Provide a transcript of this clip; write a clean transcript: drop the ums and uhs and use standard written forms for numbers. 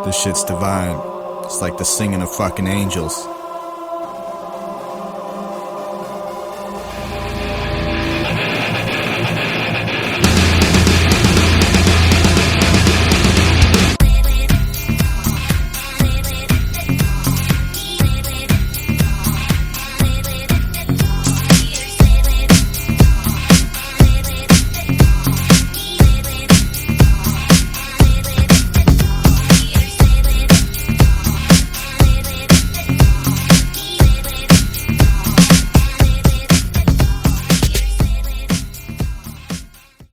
This shit's divine. It's like the singing of fucking angels.